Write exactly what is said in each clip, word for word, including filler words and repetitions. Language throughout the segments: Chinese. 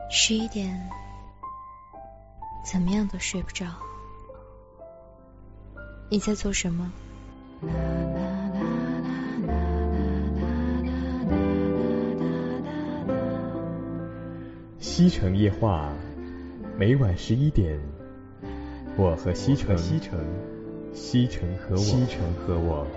十一点，怎么样都睡不着。你在做什么？ 西城夜话，每晚十一点，我和西城，西城，西城和我，西城和我。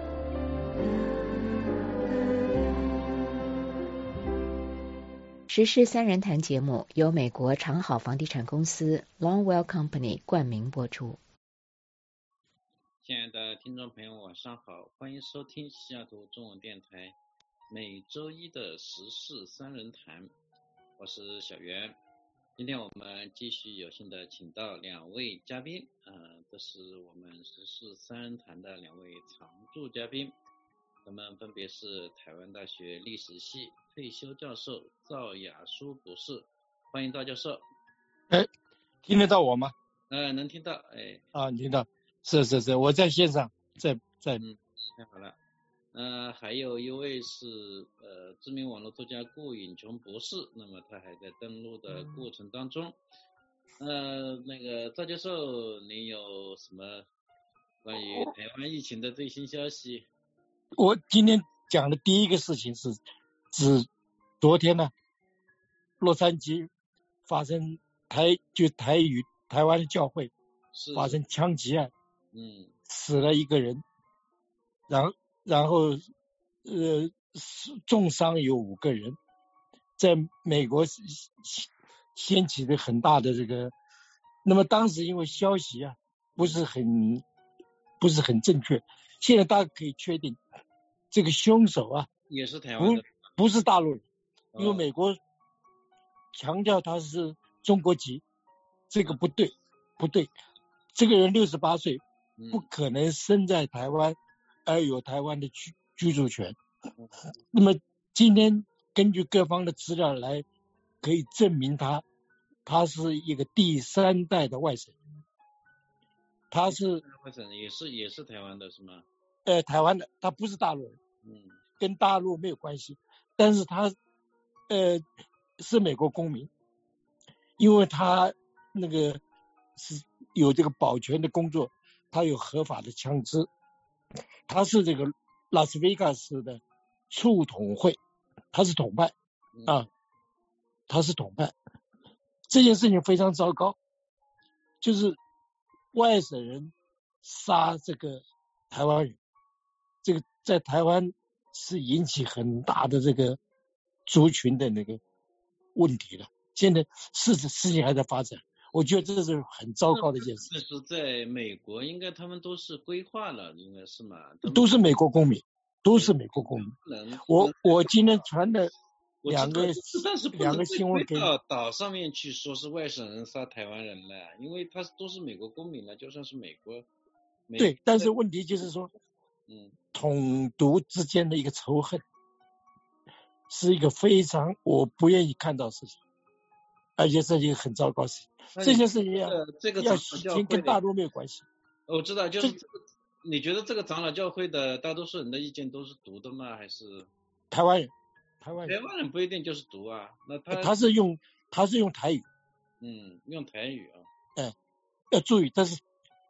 时事三人谈节目由美国长好房地产公司 Longwell Company 冠名播出。 亲爱的听众朋友，晚上好，欢迎收听西雅图中文电台每周一的时事三人谈，我是小袁。今天我们继续有幸的请到两位嘉宾，呃，这是我们时事三人谈的两位常驻嘉宾，他们分别是台湾大学历史系退休教授赵雅书博士，欢迎赵教授。 哎，听得到我吗？ 呃，能听到，哎。 啊，听到，是是是，我在线上，在在。 嗯，太好了。呃，还有一位是呃知名网络作家顾颖琼博士，那么他还在登录的过程当中。呃，那个赵教授，您有什么关于台湾疫情的最新消息？ 我今天讲的第一个事情是指昨天呢，洛杉矶发生台就台语台湾的教会发生枪击案， 嗯， 死了一个人，然后然后呃重伤有五个人，在美国掀起了很大的这个，那么当时因为消息啊不是很不是很正确，现在大家可以确定这个凶手啊也是台湾的， 不不是大陆人， 哦、 因为美国强调他是中国籍，这个不对不对，这个人六十八岁，不可能生在台湾而有台湾的居居住权。那么今天根据各方的资料来可以证明他他是一个第三代的外省人，他是外省人也是也是台湾的是吗？ 呃台湾的，他不是大陆人， 嗯， 跟大陆没有关系，但是他呃是美国公民，因为他那个是有这个保全的工作，他有合法的枪支，他是这个拉斯维加斯的促统会，他是统派啊，他是统派。这件事情非常糟糕，就是外省人杀这个台湾人，这个在台湾是引起很大的这个族群的那个问题了。现在事事情还在发展，我觉得这是很糟糕的一件事。 这是在美国，应该他们都是规划了，应该是嘛？ 都是美国公民，都是美国公民。我我今天传的两个但是两个新闻给你， 到岛上面去说是外省人杀台湾人了，因为他都是美国公民了，就算是美国。 美对，但是问题就是说， 嗯， 统独之间的一个仇恨，是一个非常我不愿意看到的事情。而且这是一个很糟糕的事情，这件事情要这个要洗清，跟大陆没有关系。 我知道，就是这个，你觉得这个长老教会的大多数人的意见都是独的吗？还是台湾人？台湾人， 台湾人不一定就是独啊。那他他是用他是用台语， 嗯，用台语啊。 哎，要注意，但是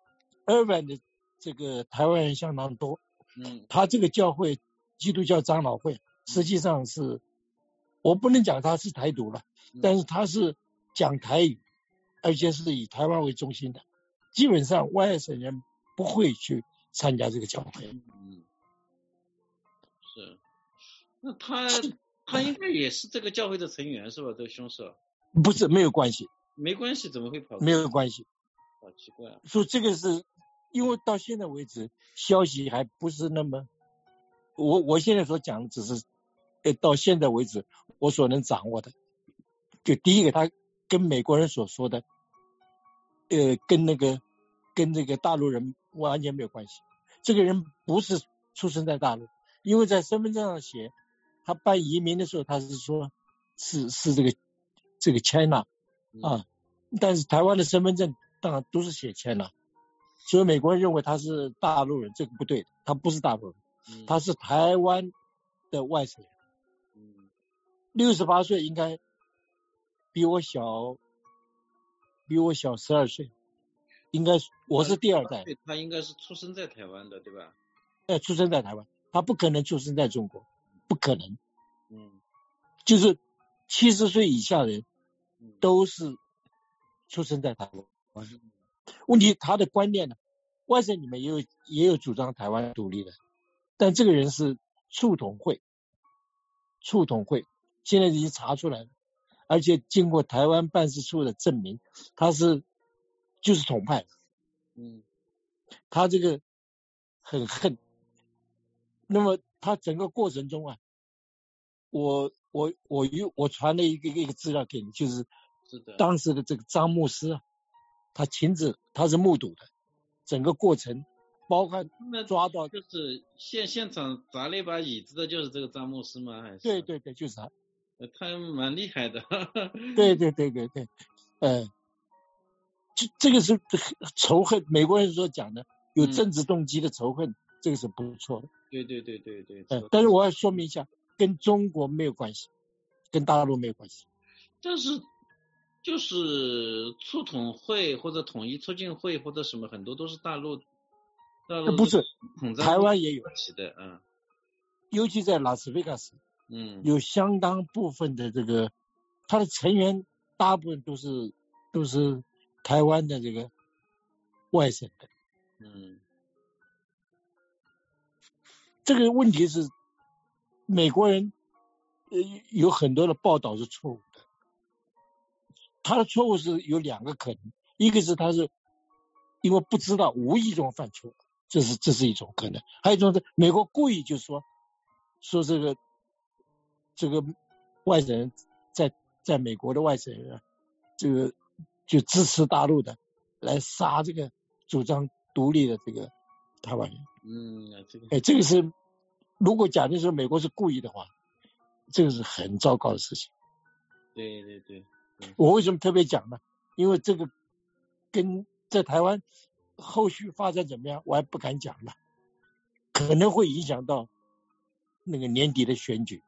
urban的这个台湾人相当多。 嗯， 他这个教会基督教长老会实际上是，我不能讲他是台独了。但是他是讲台语，而且是以台湾为中心的，基本上外省人不会去参加这个教会。 嗯，是，那他他应该也是这个教会的成员是吧？这个凶手不是，没有关系， 没关系，怎么会跑？ 没有关系， 好奇怪啊！ 所以这个是因为到现在为止消息还不是那么，我我现在所讲的只是，呃，到现在为止我所能掌握的。就第一个，他跟美国人所说的，呃，跟那个跟这个大陆人完全没有关系。这个人不是出生在大陆，因为在身份证上写，他办移民的时候他是说是是这个这个 China 啊，但是台湾的身份证当然都是写 China， 所以美国人认为他是大陆人，这个不对的，他不是大陆人，他是台湾的外省人。六十八岁应该。 比我小，比我小十二岁，应该我是第二代。 他应该是出生在台湾的，对吧？ 哎，出生在台湾，他不可能出生在中国，不可能。 嗯， 就是七十岁以下人都是出生在台湾。嗯、问题他的观念呢，外省里面也有也有主张台湾独立的，但这个人是促统会，促统会现在已经查出来了，而且经过台湾办事处的证明，他是就是统派。 嗯， 他这个很恨。那么他整个过程中啊，我我我有我传了一个一个资料给你，就是当时的这个张牧师啊，他亲自他是目睹的整个过程，包括抓到就是现现场砸了一把椅子的就是这个张牧师吗？还是？ 对对对，就是他， 他蛮厉害的。 对对对对对，呃，这这个是仇恨，美国人所讲的有政治动机的仇恨，嗯、这个是不错的。 对对对对对， 呃，但是我要说明一下，跟中国没有关系，跟大陆没有关系。 但是就是促统会或者统一促进会或者什么，很多都是大陆，大陆不是，台湾也有的，嗯， 尤其在拉斯维加斯， 嗯， 有相当部分的这个，他的成员大部分都是都是台湾的这个外省的， 嗯。 这个问题是美国人呃有很多的报道是错误的，他的错误是有两个可能，一个是他是因为不知道无意中犯错，这是这是一种可能，还有一种是美国故意就说说这个这个外省人在在美国的外省人啊，这个就支持大陆的来杀这个主张独立的这个台湾人。 嗯，这个哎，这个是如果假定说美国是故意的话，这个是很糟糕的事情。 对对对，对我为什么特别讲呢？因为这个跟在台湾后续发展怎么样，我还不敢讲了，可能会影响到那个年底的选举，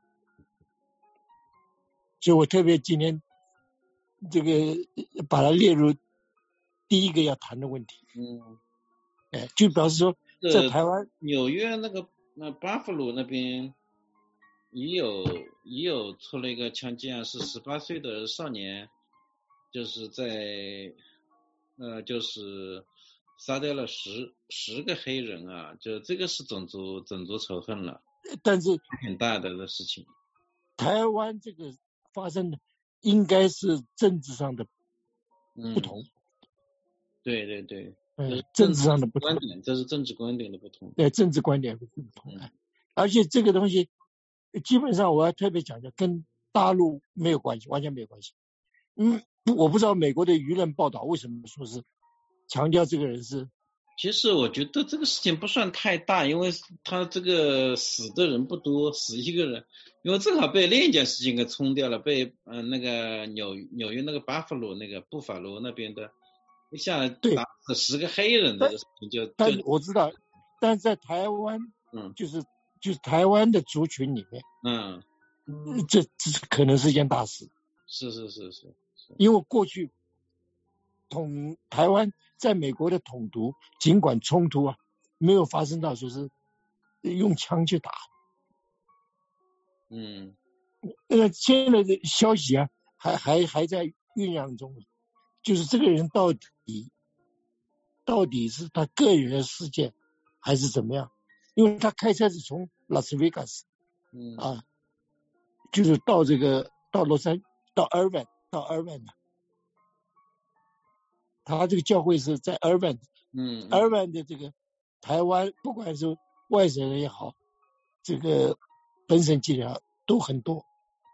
所以我特别今天这个把它列入第一个要谈的问题。 嗯， 哎，就表示说在台湾纽约那个那巴弗鲁那边也有也有出了一个枪击案，是十八岁的少年，就是在呃就是杀掉了十十个黑人啊，就这个是种族种族仇恨了， 但是很大的的事情。 台湾这个发生的应该是政治上的不同。 嗯、对对对， 嗯，政治上的不同， 这是政治观点的不同。 对，政治观点的不同。嗯、而且这个东西基本上我要特别强调，跟大陆没有关系，完全没有关系。嗯，我不知道美国的舆论报道为什么说是强调这个人是。 其实我觉得这个事情不算太大，因为他这个死的人不多，死一个人，因为正好被另一件事情给冲掉了，被嗯、呃、那个纽纽约那个巴弗鲁那个布法罗那边的一下打死十个黑人的事情就， 但我知道，但在台湾， 嗯， 就是就是台湾的族群里面， 嗯， 这这可能是一件大事。 是是是是， 因为过去统台湾在美国的统独，尽管冲突啊没有发生到说是用枪去打， 嗯， 呃，现在的消息啊还还还在酝酿中，就是这个人到底到底是他个人的事件还是怎么样？因为他开车是从拉斯维加斯， 嗯啊，就是到这个到洛杉到 Irvine 到 Irvine 的。他这个教会是在 Irvine， 嗯 ，Irvine 的这个台湾，不管是外省人也好，这个本省籍人都很多，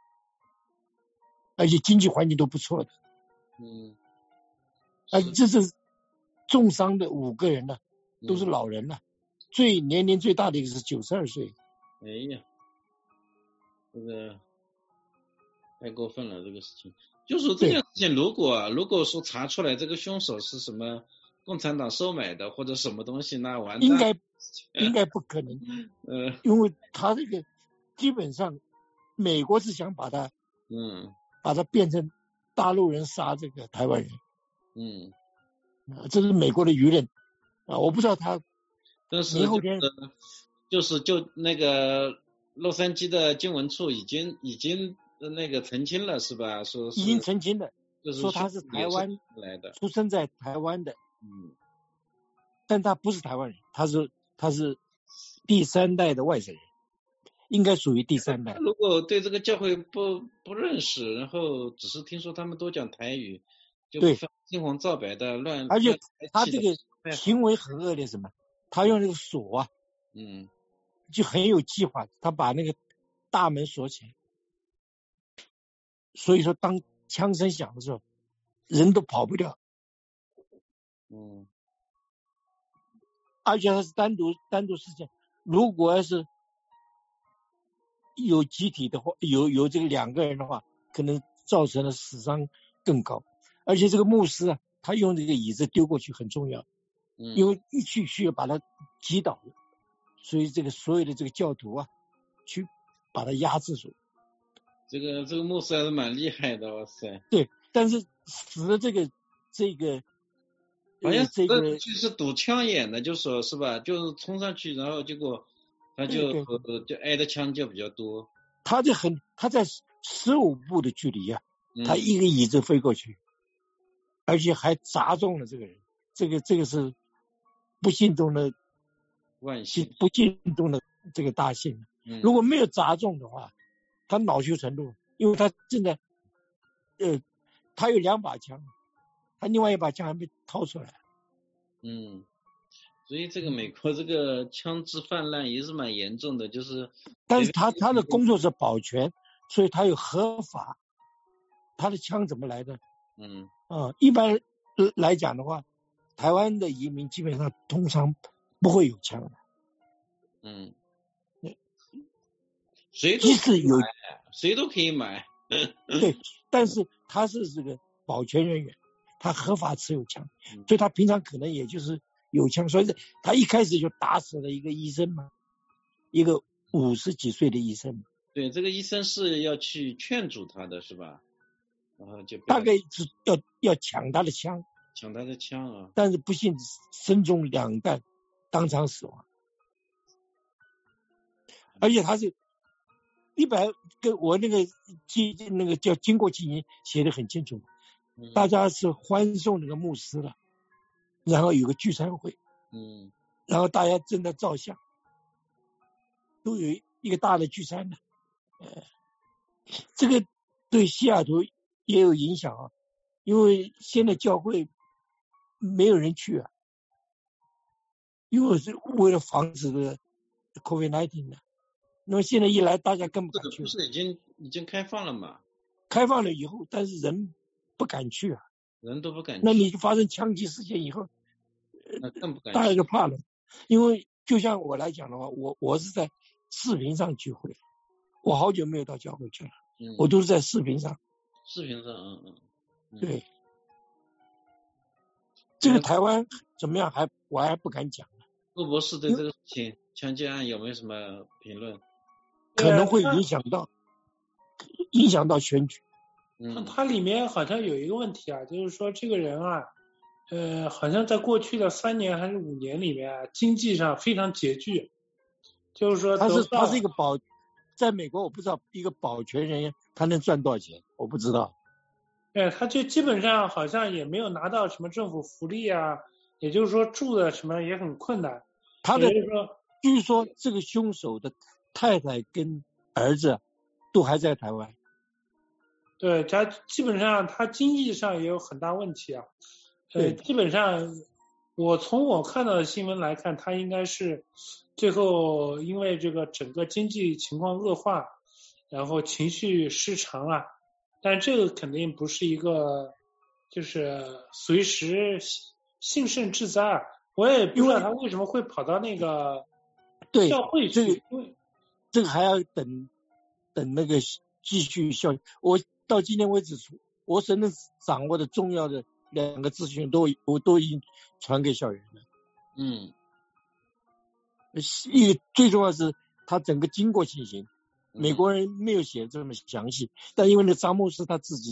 而且经济环境都不错的， 嗯， 而且这是重伤的五个人呢，都是老人了，嗯，最年龄最大的一个是九十二岁。 哎呀，这个太过分了，这个事情。就是这件事情，如果如果说查出来这个凶手是什么共产党收买的或者什么东西，那完蛋。 应该应该不可能， 呃， 因为他这个基本上美国是想把他， 嗯， 把他变成大陆人杀这个台湾人， 嗯， 这是美国的舆论啊，我不知道他， 但是明后天就是就那个洛杉矶的经文处已经已经那个澄清了是吧？说是已经澄清了， 就是说他是台湾来的， 出生在台湾的， 嗯， 但他不是台湾人，他是他是第三代的外省人，应该属于第三代。 如果对这个教会不不认识，然后只是听说他们都讲台语，就不分青红皂白的乱， 而且他这个行为很恶劣，什么？他用那个锁啊， 嗯， 就很有计划，他把那个大门锁起来，所以说当枪声响的时候，人都跑不掉。 嗯， 而且他是单独单独事件，如果要是有集体的话，有有这个两个人的话，可能造成的死伤更高。而且这个牧师啊，他用这个椅子丢过去很重要， 嗯， 因为一去需要把他击倒了，所以这个所有的这个教徒啊，去把他压制住。 这个这个牧师还是蛮厉害的，哇塞！ 对，但是死了这个这个， 好像这个就是堵枪眼的，就说是吧？就是冲上去，然后结果他就对对呃就挨的枪就比较多。 他就很他在十五步的距离啊， 嗯、 他一个椅子飞过去，而且还砸中了这个人。这个这个是不幸中的万幸， 不幸中的这个大幸。 嗯、 如果没有砸中的话，他恼羞成怒，因为他正在呃，他有两把枪，他另外一把枪还没掏出来。 嗯，所以这个美国这个枪支泛滥也是蛮严重的，就是。 但是他他的工作是保全，所以他有合法。他的枪怎么来的？ 嗯啊、呃，一般来讲的话，台湾的移民基本上通常不会有枪的。 嗯。谁即使有， 谁都可以买。 对，但是他是这个保全人员，他合法持有枪， 嗯、 所以他平常可能也就是有枪，所以他一开始就打死了一个医生嘛，一个五十几岁的医生。 对，这个医生是要去劝阻他的是吧？然后就大概是要要抢他的枪， 抢他的枪啊！ 但是不幸身中两弹，当场死亡。而且他是。一百跟我那个记那个叫经过记忆写得很清楚， 嗯、 大家是欢送那个牧师了，然后有个聚餐会， 嗯， 然后大家正在照相，都有一个大的聚餐的，呃，这个对西雅图也有影响啊，因为现在教会没有人去啊，因为是为了防止这个 COVID 十九 的。那么现在一来，大家更不敢去。 不是已经已经开放了吗？ 开放了以后，但是人不敢去啊， 人都不敢去。 那你发生枪击事件以后， 那更不敢去。 大家就怕了，因为就像我来讲的话，我我是在视频上聚会，我好久没有到教会去了， 嗯、 我都是在视频上。 视频上，嗯嗯。嗯对，这个台湾怎么样还我还不敢讲。 陆博士对这个事情枪击案有没有什么评论？ 可能会影响到影响到选举。 嗯，它里面好像有一个问题啊，就是说这个人啊，呃，好像在过去的三年还是五年里面啊，经济上非常拮据，就是说他是他是一个保，在美国我不知道一个保全人员他能赚多少钱，我不知道。 对，他就基本上好像也没有拿到什么政府福利啊，也就是说住的什么也很困难。 他的说据说这个凶手的太太跟儿子都还在台湾。 对，他基本上他经济上也有很大问题啊。呃，基本上我从我看到的新闻来看，他应该是最后因为这个整个经济情况恶化，然后情绪失常啊。但这个肯定不是一个就是随时幸甚至灾啊。我也不知道他为什么会跑到那个教会去， 这个这个还要等等那个继续效应。我到今天为止，我所能掌握的重要的两个资讯都我都已经传给校园了。 嗯， 一个最重要是他整个经过情形，美国人没有写这么详细，但因为那张牧师他自己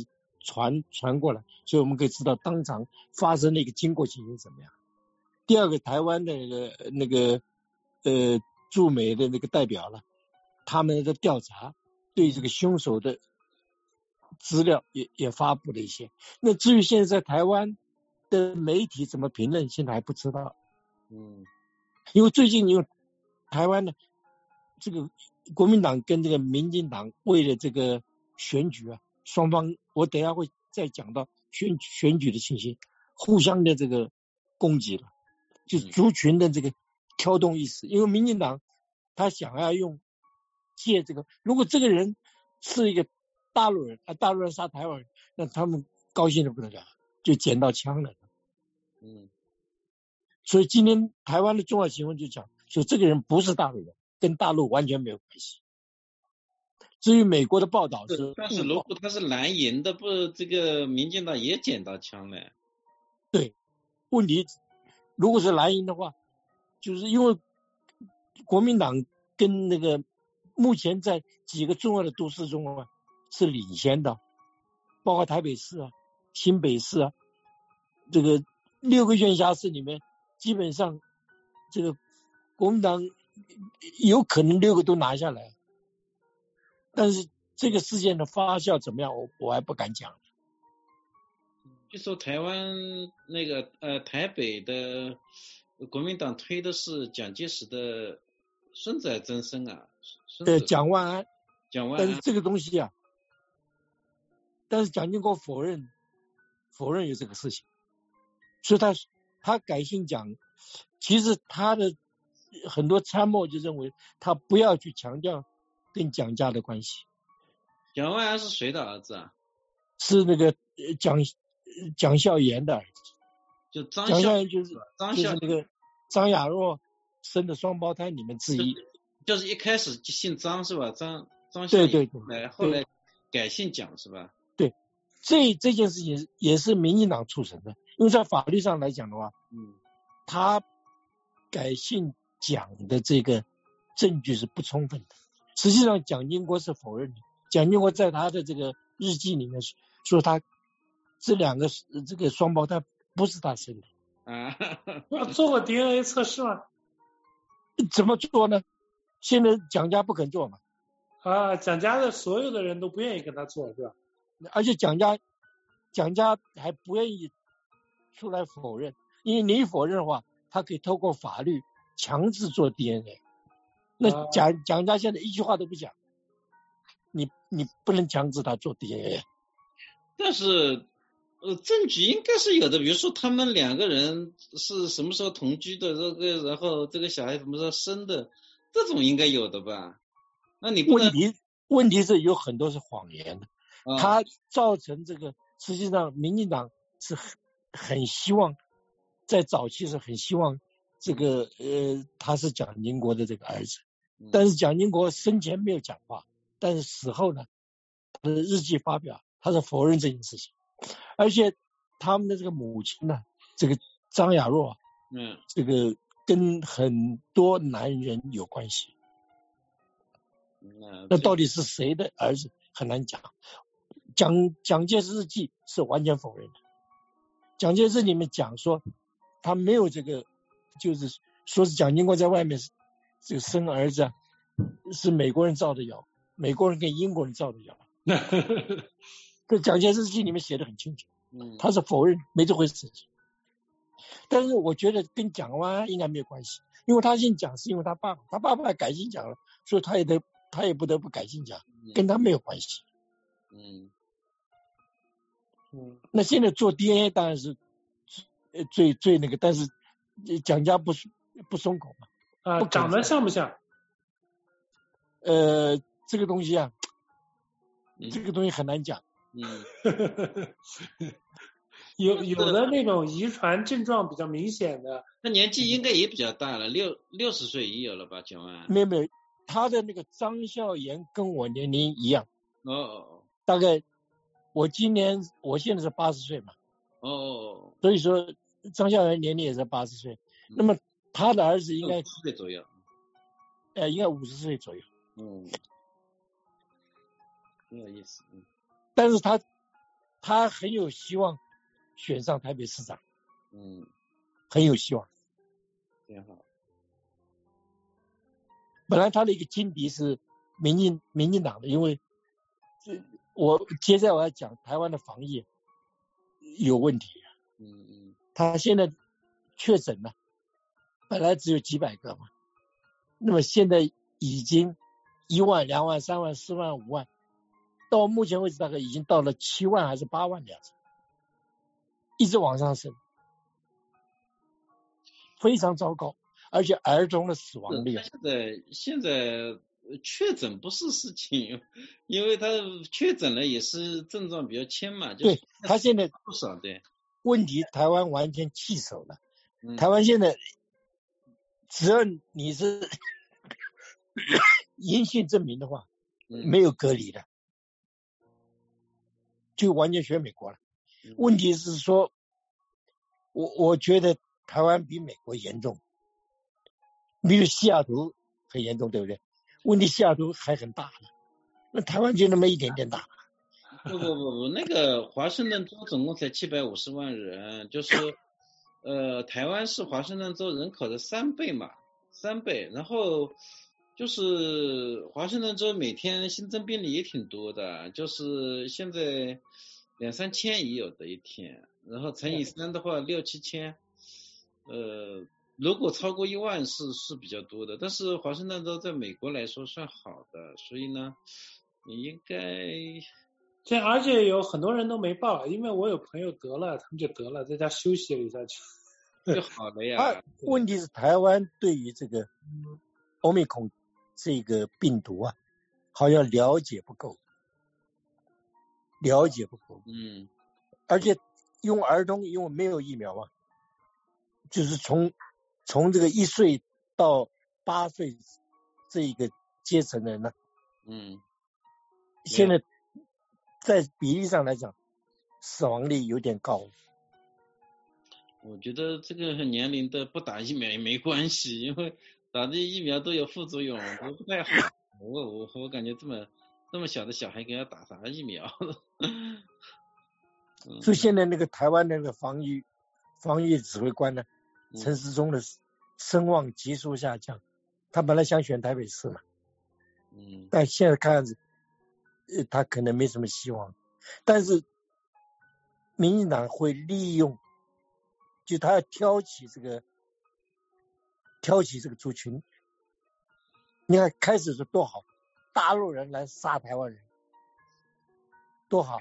传传过来，所以我们可以知道当场发生的一个经过情形怎么样。第二个，台湾的那个那个呃驻美的那个代表了，他们的调查对这个凶手的资料也也发布了一些。那至于现在台湾的媒体怎么评论，现在还不知道。 嗯， 因为最近因为台湾的这个国民党跟这个民进党为了这个选举啊，双方我等一下会再讲到选选举的信息，互相的这个攻击了，就是族群的这个挑动意识。因为民进党他想要用借这个，如果这个人是一个大陆人啊，大陆人杀台湾人，那他们高兴的不得了，就捡到枪了。 嗯， 所以今天台湾的重要新闻就讲说，这个人不是大陆人，跟大陆完全没有关系。至于美国的报道是， 但是如果他是蓝营的，不，这个民进党也捡到枪了。 对，问题如果是蓝营的话，就是因为国民党跟那个目前在几个重要的都市中啊是领先的，包括台北市啊、新北市啊，这个六个县辖市里面，基本上这个国民党有可能六个都拿下来。但是这个事件的发酵怎么样，我我还不敢讲。 据说台湾那个呃台北的国民党推的是蒋介石的孙子还曾孙啊， 对，蒋万安， 蒋万安。 但是这个东西啊，但是蒋经国否认否认有这个事情，所以他他改姓蒋，其实他的很多参谋就认为他不要去强调跟蒋家的关系。 蒋万安是谁的儿子啊？ 是那个蒋蒋孝严的儿子。 就张蒋孝严就是张就是那个张雅若生的双胞胎里面之一。 就是、就是一开始就姓张是吧？张张孝严， 对对对， 后来改姓蒋是吧？ 对，这这件事情也是民进党促成的，因为在法律上来讲的话， 嗯， 他改姓蒋的这个证据是不充分的。实际上蒋经国是否认的，蒋经国在他的这个日记里面说他这两个这个双胞胎不是他生的。 啊， 要做过 D N A 测试吗？ 怎么做呢？现在蒋家不肯做嘛。 啊，蒋家的所有的人都不愿意跟他做，是吧？ 而且蒋家蒋家还不愿意出来否认，因为你一否认的话，他可以透过法律强制做 D N A。那蒋蒋家现在一句话都不讲，你你不能强制他做 D N A。 但是呃，证据应该是有的，比如说他们两个人是什么时候同居的，这个然后这个小孩什么时候生的，这种应该有的吧？那你不能问题问题是有很多是谎言的， 啊、 他造成这个实际上民进党是很很希望在早期是很希望这个呃他是蒋经国的这个儿子，但是蒋经国生前没有讲话，但是死后呢，他的日记发表他是否认这件事情，而且他们的这个母亲呢，这个张雅若， 嗯， 这个跟很多男人有关系。 那那到底是谁的儿子很难讲。蒋蒋介石日记是完全否认的，蒋介石里面讲说他没有这个，就是说是蒋经国在外面这个生儿子啊，是美国人造的谣，美国人跟英国人造的谣。这蒋介石日记里面写的很清楚，他是否认没这回事情。但是我觉得跟蒋万安应该没有关系，因为他姓蒋是因为他爸爸，他爸爸改姓蒋了，所以他也得他也不得不改姓蒋，跟他没有关系。 嗯嗯，那现在做 D N A 当然是最最那个，但是蒋家不不松口嘛。 啊，长得像不像？ 呃，这个东西啊，嗯、这个东西很难讲。 嗯， 有有的那种遗传症状比较明显的， 他年纪应该也比较大了，六六十岁也有了吧？蒋万安？ 没有没有，他的那个张孝严跟我年龄一样。 哦哦， 大概我今年我现在是八十岁嘛。 哦哦， 所以说张孝严年龄也是八十岁，嗯、那么他的儿子应该五十岁左右， 呃，应该五十岁左右。 嗯，很有意思。嗯， 但是他他很有希望选上台北市长， 嗯， 很有希望。 挺好。 本来他的一个劲敌是民进民进党的，因为我接下来我要讲台湾的防疫有问题。 嗯嗯。 他现在确诊了，本来只有几百个嘛，那么现在已经一万、两万、三万、四万、五万，到目前为止大概已经到了七万还是八万的样子，一直往上升，非常糟糕。而且儿童的死亡率， 现在现在确诊不是事情，因为他确诊了也是症状比较轻嘛。 对，他现在不少对。 问题台湾完全弃守了， 嗯、 台湾现在只要你是阴性证明的话， 嗯、 没有隔离的，就完全学美国了。 嗯、 问题是说，我我觉得台湾比美国严重。比如西雅图很严重，对不对？问题西雅图还很大了，那台湾就那么一点点大。 不不不不，那个华盛顿州总共才七百五十万人，就是呃，台湾是华盛顿州人口的三倍嘛，三倍。然后就是华盛顿州每天新增病例也挺多的，就是现在两三千也有的一天，然后乘以三的话六七千，呃。如果超过一万是是比较多的，但是华盛顿州在美国来说算好的，所以呢，你应该这而且有很多人都没报，因为我有朋友得了，他们就得了，在家休息了一下就就好了呀。 问题是台湾对于这个欧米孔这个病毒啊，好像了解不够，了解不够。 嗯， 而且用儿童，因为没有疫苗嘛，就是从从这个一岁到八岁这一个阶层的人呢， 嗯， 现在在比例上来讲，死亡率有点高。 我觉得这个年龄的不打疫苗也没关系，因为打的疫苗都有副作用，都不太好。我我我感觉这么这么小的小孩给他打啥疫苗？ 所以现在那个台湾那个防疫防疫指挥官呢，陈时中的声望急速下降，他本来想选台北市嘛， 嗯， 但现在看样子，呃，他可能没什么希望。但是民进党会利用，就他要挑起这个挑起这个族群。你看开始是多好，大陆人来杀台湾人，多好。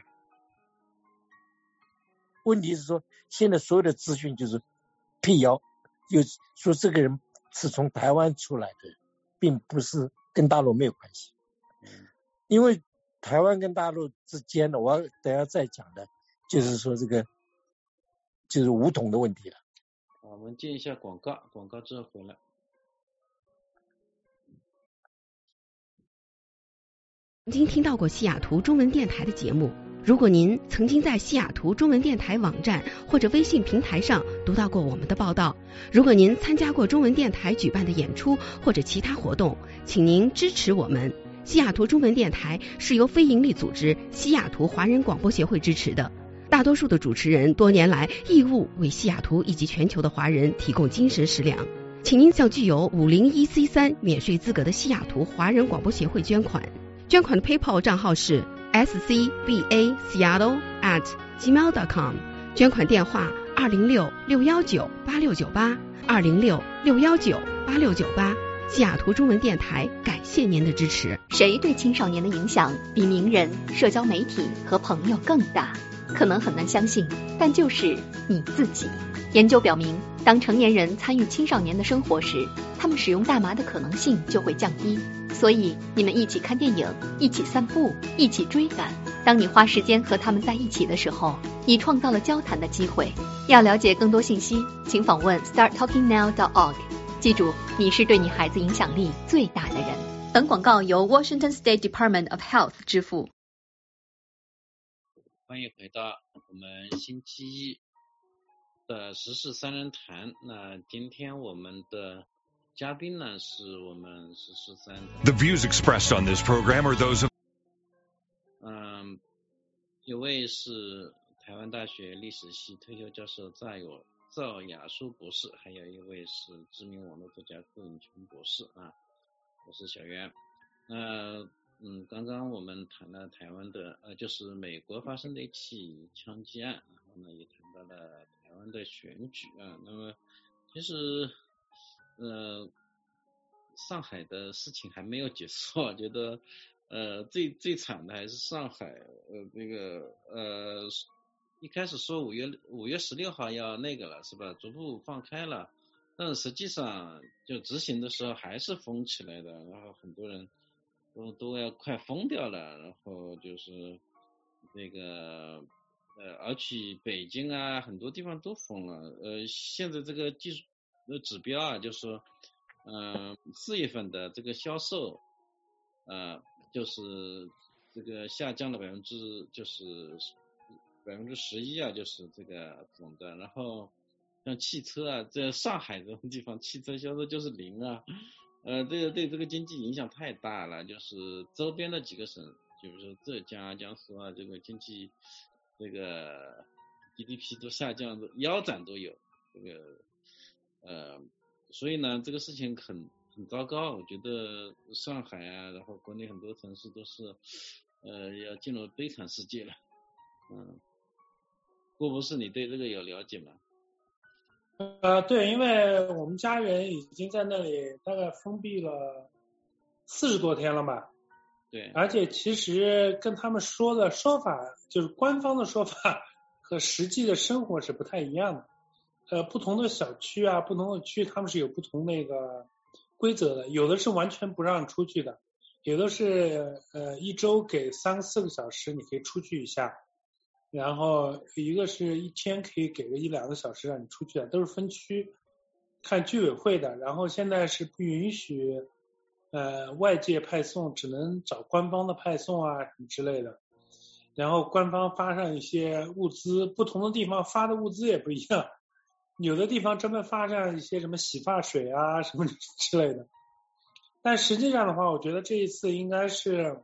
问题是说，现在所有的资讯就是辟谣，就说这个人是从台湾出来的，并不是跟大陆没有关系。因为台湾跟大陆之间的，我等下再讲的，就是说这个就是武统的问题了。 我们接一下广告，广告之后回来。 曾经听到过西雅图中文电台的节目，如果您曾经在西雅图中文电台网站或者微信平台上读到过我们的报道，如果您参加过中文电台举办的演出或者其他活动，请您支持我们。西雅图中文电台是由非营利组织西雅图华人广播协会支持的，大多数的主持人多年来义务为西雅图以及全球的华人提供精神食粮，请您向具有五零一 C 三 免税资格的西雅图华人广播协会捐款。捐款的 PayPal 账号是 s c v a seattle at gmail dot com， 捐款电话二零六六一九八六九八二零六六一九八六九八。西雅图中文电台感谢您的支持。 谁对青少年的影响比名人、社交媒体和朋友更大？可能很难相信，但就是你自己。研究表明，当成年人参与青少年的生活时，他们使用大麻的可能性就会降低。所以，你们一起看电影，一起散步，一起追赶。当你花时间和他们在一起的时候，你创造了交谈的机会。要了解更多信息，请访问 start talking now dot org。记住，你是对你孩子影响力最大的人。本广告由 Washington State Department of Health 支付。 欢迎回到我们星期一的时事三人谈。那今天我们的嘉宾呢，是我们时事三人谈。 The views expressed on this program are those of 嗯， 一位是台湾大学历史系退休教授赵有赵雅书博士，还有一位是知名网络作家顾永琼博士啊。我是小袁。那嗯，刚刚我们谈了台湾的呃，就是美国发生的一起枪击案，然后呢也谈到了台湾的选举啊。那么其实呃，上海的事情还没有结束，我觉得呃最最惨的还是上海，呃那个呃一开始说五月五月十六号要那个了是吧，逐步放开了，但是实际上就执行的时候还是封起来的，然后很多人都都要快疯掉了，然后就是那个呃而且北京啊很多地方都封了，呃现在这个技术的指标啊就是说嗯四、呃、月份的这个销售呃就是这个下降了百分之就是百分之十一啊，就是这个总的。然后像汽车啊，在上海这种地方，汽车销售就是零啊，呃，这个对这个经济影响太大了。就是周边的几个省，比如说浙江啊、江苏啊，这个经济这个 G D P 都下降，腰斩都有。这个呃，所以呢，这个事情很很糟糕。我觉得上海啊，然后国内很多城市都是呃要进入悲惨世界了。嗯。郭博士，你对这个有了解吗？ 呃，对，因为我们家人已经在那里大概封闭了四十多天了吧。 对。 而且其实跟他们说的说法，就是官方的说法和实际的生活是不太一样的。呃，不同的小区啊，不同的区，他们是有不同那个规则的，有的是完全不让出去的，有的是呃一周给三四个小时，你可以出去一下。然后一个是一天可以给个一两个小时让你出去的，都是分区看居委会的。然后现在是不允许呃外界派送，只能找官方的派送啊什么之类的。然后官方发上一些物资，不同的地方发的物资也不一样，有的地方专门发上一些什么洗发水啊什么之类的。但实际上的话，我觉得这一次应该是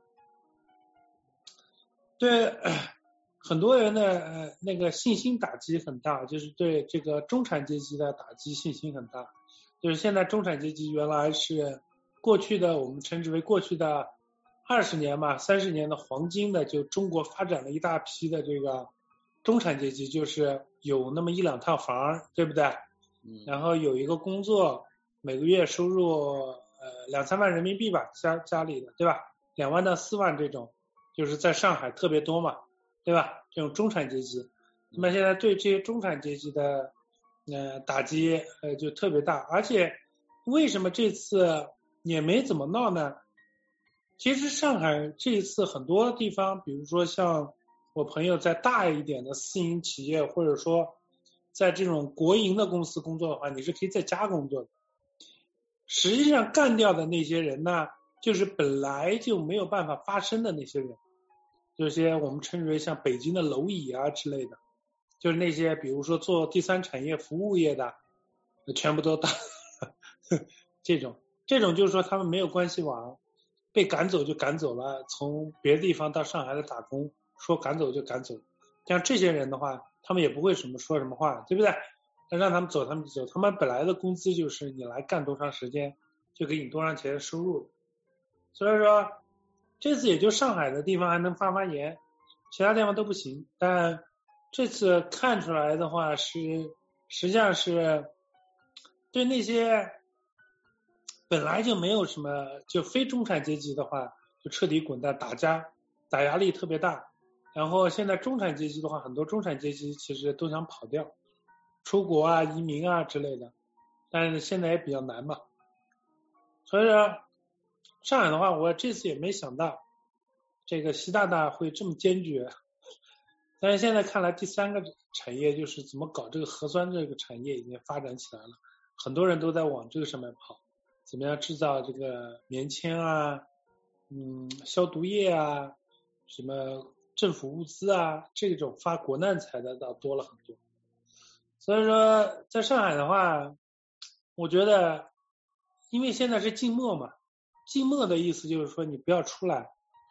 对很多人的呃那个信心打击很大，就是对这个中产阶级的打击信心很大。就是现在中产阶级原来是过去的我们称之为过去的二十年吧三十年的黄金的，就中国发展了一大批的这个中产阶级，就是有那么一两套房，对不对？ 嗯。 然后有一个工作，每个月收入呃两三万人民币吧，家家里的，对吧？两万到四万这种，就是在上海特别多嘛。对吧？这种中产阶级，那么现在对这些中产阶级的呃打击呃就特别大，而且为什么这次也没怎么闹呢？其实上海这一次很多地方，比如说像我朋友在大一点的私营企业，或者说在这种国营的公司工作的话，你是可以在家工作的。实际上干掉的那些人呢，就是本来就没有办法发声的那些人。有些我们称之为像北京的蝼蚁啊之类的，就是那些比如说做第三产业服务业的，全部都打这种这种就是说他们没有关系网，被赶走就赶走了，从别的地方到上海来打工，说赶走就赶走。像这些人的话，他们也不会什么说什么话，对不对？让他们走他们就走，他们本来的工资就是你来干多长时间就给你多少钱的收入。所以说这次也就上海的地方还能发发言，其他地方都不行。但这次看出来的话是，实际上是对那些本来就没有什么就非中产阶级的话，就彻底滚蛋，打压打压力特别大。然后现在中产阶级的话，很多中产阶级其实都想跑掉，出国啊、移民啊之类的，但是现在也比较难嘛。所以说上海的话，我这次也没想到这个习大大会这么坚决，但是现在看来第三个产业就是怎么搞这个核酸这个产业已经发展起来了，很多人都在往这个上面跑，怎么样制造这个棉签啊、嗯消毒液啊、什么政府物资啊，这种发国难财的倒多了很多。所以说在上海的话，我觉得因为现在是静默嘛，静默的意思就是说你不要出来，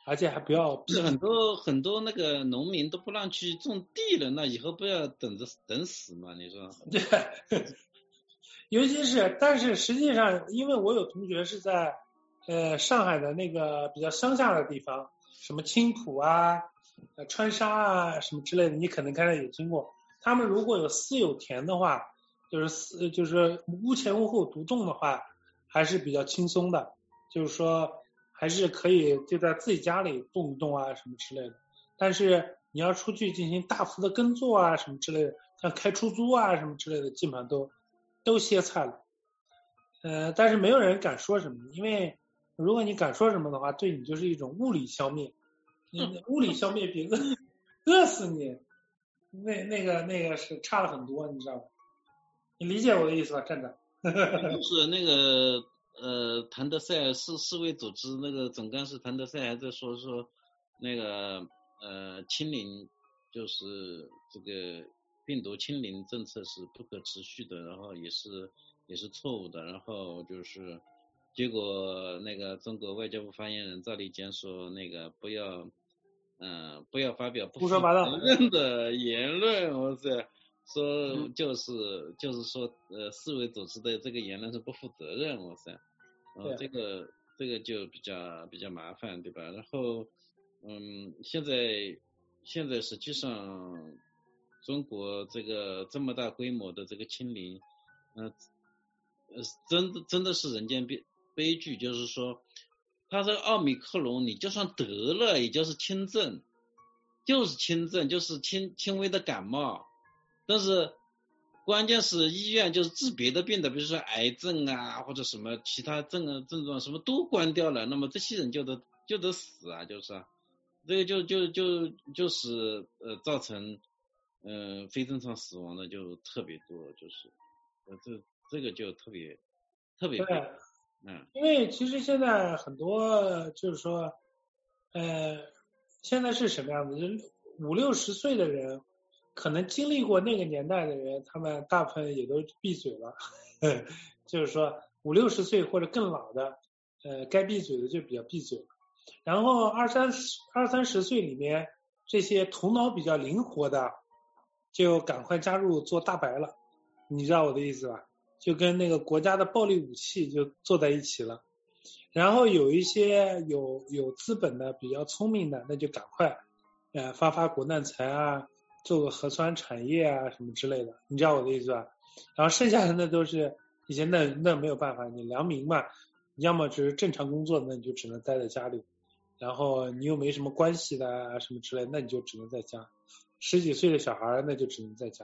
而且还不要逼很多很多那个农民都不让去种地了，那以后不要等着等死嘛？你说？ 对，尤其是，但是实际上，因为我有同学是在呃上海的那个比较乡下的地方，什么青浦啊、呃川沙啊什么之类的，你可能刚才也经过。他们如果有私有田的话，就是私就是屋前屋后独种的话，还是比较轻松的，就是说还是可以就在自己家里动一动啊什么之类的。但是你要出去进行大幅的耕作啊什么之类的，像开出租啊什么之类的，基本上都都歇菜了。呃，但是没有人敢说什么，因为如果你敢说什么的话，对你就是一种物理消灭。你物理消灭比饿饿死你，那那个那个是差了很多，你知道吗？你理解我的意思吧，站长？ 就是那个呃，谭德赛世世卫组织那个总干事谭德赛还在说说那个呃清零，就是这个病毒清零政策是不可持续的，然后也是也是错误的，然后就是结果那个中国外交部发言人赵立坚说那个不要嗯、呃、不要发表不负责任的言论，我塞。说就是就是说呃世卫组织的这个言论是不负责任，我塞，然后这个这个就比较比较麻烦，对吧？然后嗯现在现在实际上中国这个这么大规模的这个清零，呃呃真的真的是人间悲悲剧，就是说他这个奥密克戎你就算得了也就是轻症，就是轻症，就是轻轻微的感冒。但是关键是医院就是治别的病的，比如说癌症啊或者什么其他症症状什么都关掉了，那么这些人就得就得死啊，就是啊，这个就就就就是呃造成呃非正常死亡的就特别多，就是呃这这个就特别特别对，嗯，因为其实现在很多就是说呃现在是什么样子，就五六十岁的人。可能经历过那个年代的人，他们大部分也都闭嘴了，就是说五六十岁或者更老的，呃，该闭嘴的就比较闭嘴了。然后二三二三十岁里面，这些头脑比较灵活的，就赶快加入做大白了，你知道我的意思吧？就跟那个国家的暴力武器就坐在一起了。然后有一些有有资本的比较聪明的，那就赶快呃发发国难财啊。做个核酸产业啊什么之类的，你知道我的意思吧？然后剩下的那都是以前那那没有办法，你良民嘛，要么只是正常工作，那你就只能待在家里，然后你又没什么关系的啊什么之类的，那你就只能在家。十几岁的小孩那就只能在家。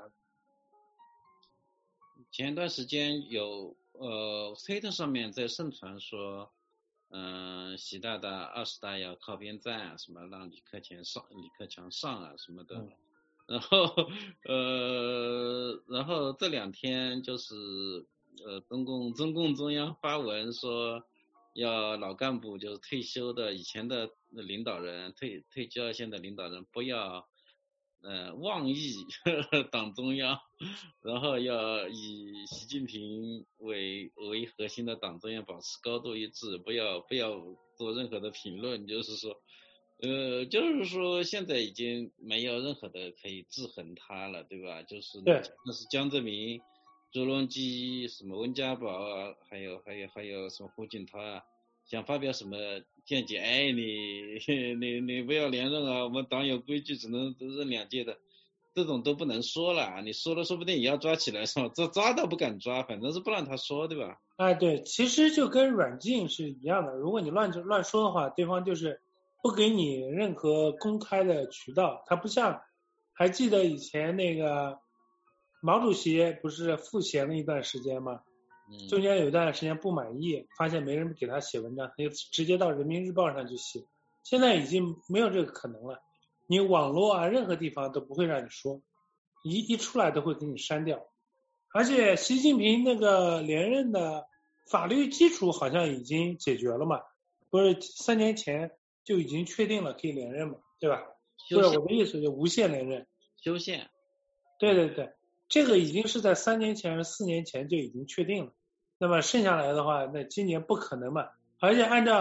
前一段时间有呃推特上面在盛传说，嗯、呃，习大大二十大要靠边站啊，什么让李克强上李克强上啊什么的。嗯，然后呃，然后这两天就是呃，中共中共中央发文说，要老干部就是退休的以前的领导人退退交线的领导人不要呃妄议呵呵党中央，然后要以习近平为为核心的党中央保持高度一致，不要不要做任何的评论，就是说。呃，就是说现在已经没有任何的可以制衡他了，对吧？就是那是江泽民、朱镕基、什么温家宝啊，还有还有还有什么胡锦涛啊，想发表什么见解，哎，你你你不要连任啊，我们党有规矩，只能任两届的，这种都不能说了，你说了说不定也要抓起来，是吧？这抓都不敢抓，反正是不让他说，对吧？ 哎，对，其实就跟软禁是一样的，如果你乱乱说的话，对方就是不给你任何公开的渠道，他不像，还记得以前那个毛主席不是赋闲了一段时间吗？嗯，中间有一段时间不满意，发现没人给他写文章，他就直接到人民日报上去写。现在已经没有这个可能了，你网络啊，任何地方都不会让你说，一一出来都会给你删掉。而且习近平那个连任的法律基础好像已经解决了嘛，不是三年前就已经确定了可以连任嘛，对吧？不是我的意思，就无限连任。 修宪。 对对对，这个已经是在三年前、四年前就已经确定了。那么剩下来的话，那今年不可能嘛。而且按照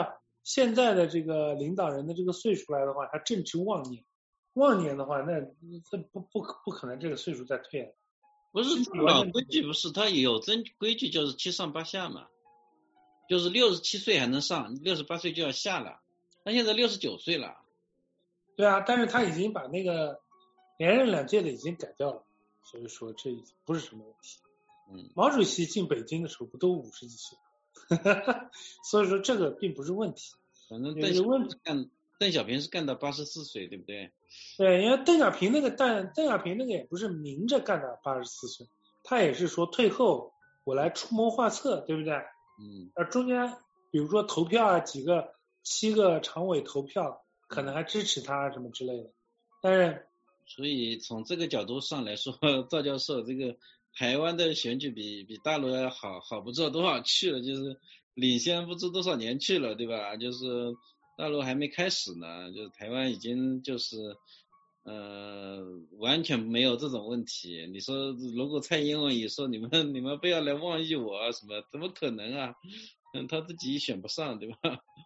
现在的这个领导人的这个岁数来的话，他正值旺年，旺年的话，那这不不不可能这个岁数再退了。 不是老规矩，不是他有真规矩，就是七上八下嘛，就是六十七岁还能上，六十八岁就要下了。他现在六十九岁了。 对啊，但是他已经把那个连任两届的已经改掉了，所以说这不是什么问题。 嗯， 毛主席进北京的时候不都五十几岁？所以说这个并不是问题。 反正邓小平干邓小平是干到八十四岁，对不对？ 对，因为邓小平那个邓邓小平那个也不是明着干到八十四岁，他也是说退后我来出谋划策，对不对？ 嗯。 呃，中间比如说投票啊，几个七个常委投票，可能还支持他什么之类的，但是。 所以从这个角度上来说，赵教授，这个台湾的选举比比大陆要好好不知道多少去了，就是领先不知多少年去了，对吧？就是大陆还没开始呢，就是台湾已经就是呃完全没有这种问题。你说如果蔡英文也说你们你们不要来妄议我啊什么，怎么可能啊？嗯，他自己选不上，对吧？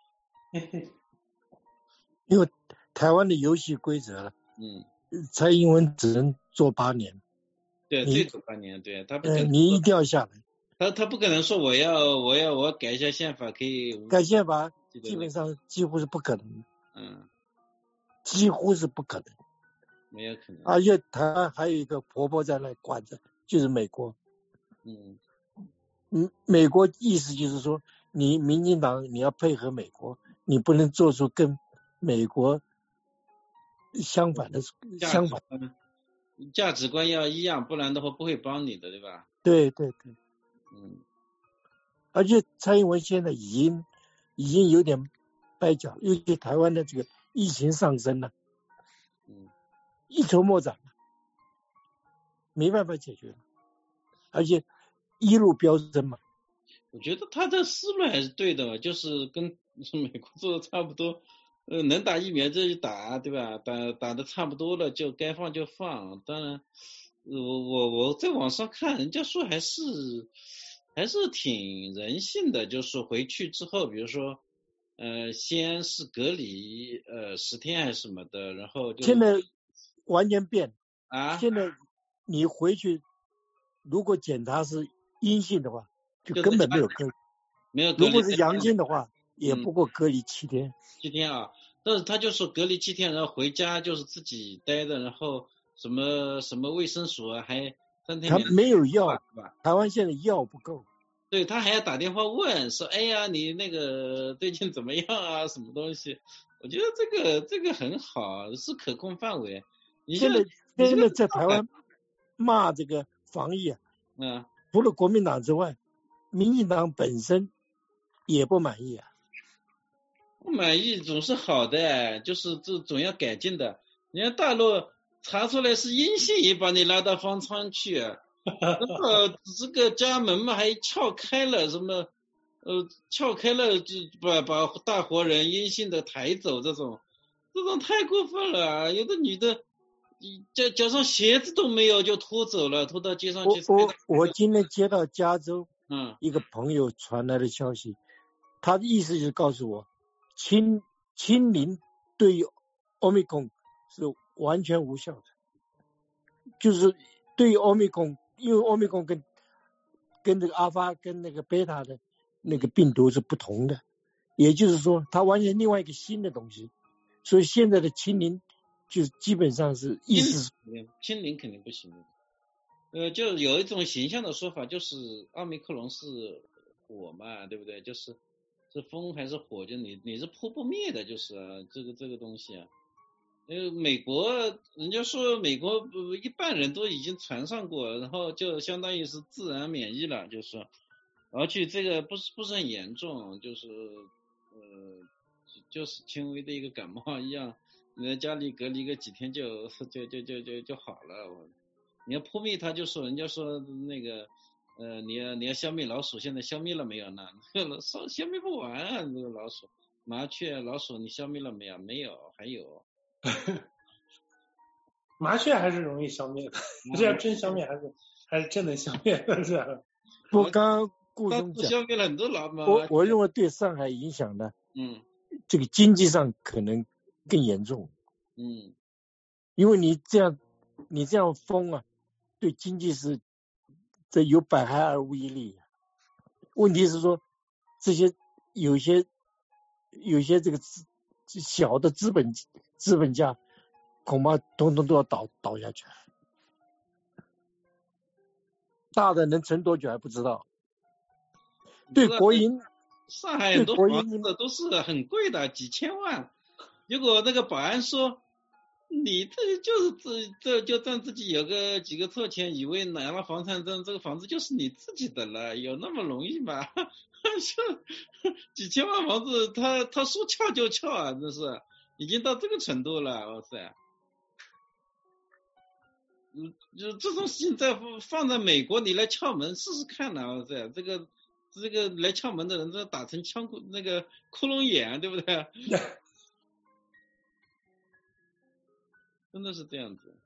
因为台湾的游戏规则， 嗯。 蔡英文只能做八年， 对，最多八年，对，他不可能、 呃、你一定要下来。 他他不可能说我要我要我要改一下宪法可以。 改宪法基本上几乎是不可能的， 嗯， 几乎是不可能， 没有可能。 而且台湾还有一个婆婆在那管着，就是美国。 嗯嗯，美国意思就是说，你民进党你要配合美国，你不能做出跟美国相反的相反， 价值观要一样，不然的话不会帮你的，对吧？ 对对对， 嗯。 而且蔡英文现在已经已经有点掰脚，尤其台湾的这个疫情上升了， 嗯， 一筹莫展，没办法解决了，而且一路飙升嘛。 我觉得他的思路还是对的，就是跟美国做的差不多。呃，能打疫苗就打，对吧？打打的差不多了，就该放就放。当然，我我我在网上看，人家说还是还是挺人性的，就是回去之后，比如说，呃，先是隔离呃十天还是什么的，然后就现在完全变啊。 现在你回去，如果检查是阴性的话，就根本没有隔离， 没有隔离。 如果是阳性的话，也不过隔离七天。 七天啊，但是他就说隔离七天，然后回家就是自己待的，然后什么什么卫生署啊，还三天。 他没有药，台湾现在药不够。 对，他还要打电话问说，哎呀，你那个最近怎么样啊？什么东西？我觉得这个这个很好，是可控范围。你现在现在在台湾骂这个防疫啊， 嗯， 除了国民党之外，民进党本身也不满意啊。 不满意总是好的，就是这总要改进的。你看大陆查出来是阴性，也把你拉到方舱去，然后这个家门嘛还撬开了，什么呃撬开了就把把大活人阴性的抬走，这种这种太过分了啊！有的女的脚脚上鞋子都没有就拖走了，拖到街上去。 我我我今天接到加州嗯一个朋友传来的消息，他的意思就是告诉我，清清零对于 Omicron 是完全无效的，就是对于 Omicron， 因为 Omicron 跟跟这个阿尔法跟那个贝塔的那个病毒是不同的，也就是说它完全另外一个新的东西，所以现在的清零就基本上是意思清零肯定不行的。呃，就有一种形象的说法，就是奥密克戎是火嘛，对不对？就是是风还是火，就你你是扑不灭的，就是啊，这个这个东西啊。呃，美国人家说美国一半人都已经传上过，然后就相当于是自然免疫了，就是，而且这个不是不是很严重，就是呃就是轻微的一个感冒一样，你在家里隔离个几天就就就就就就好了。你要扑灭它，就说人家说那个呃你要你要消灭老鼠，现在消灭了没有呢？消消灭不完啊，这个老鼠、麻雀、老鼠你消灭了没有？没有，还有。 麻雀还是容易消灭的，这要真消灭还是还是真能消灭的，是吧？ 我刚刚顾兄讲， 消灭了很多老麻我我认为对上海影响的， 嗯， 这个经济上可能更严重。 嗯， 因为你这样你这样封啊，对经济是这有百害而无一利。问题是说这些有些有些这个资小的资本资本家恐怕统统都要倒倒下去，大的能撑多久还不知道。对国营， 上海很多房子都是很贵的，几千万。结果那个保安说，你这就是自这就当自己有个几个臭钱，以为拿了房产证，这个房子就是你自己的了，有那么容易吗？就几千万房子，他他说撬就撬啊，真是已经到这个程度了，哇塞！嗯，就这种事情在放在美国，你来撬门试试看呢，哇塞，这个这个来撬门的人，这打成枪窟那个窟窿眼，对不对？真的是这样子。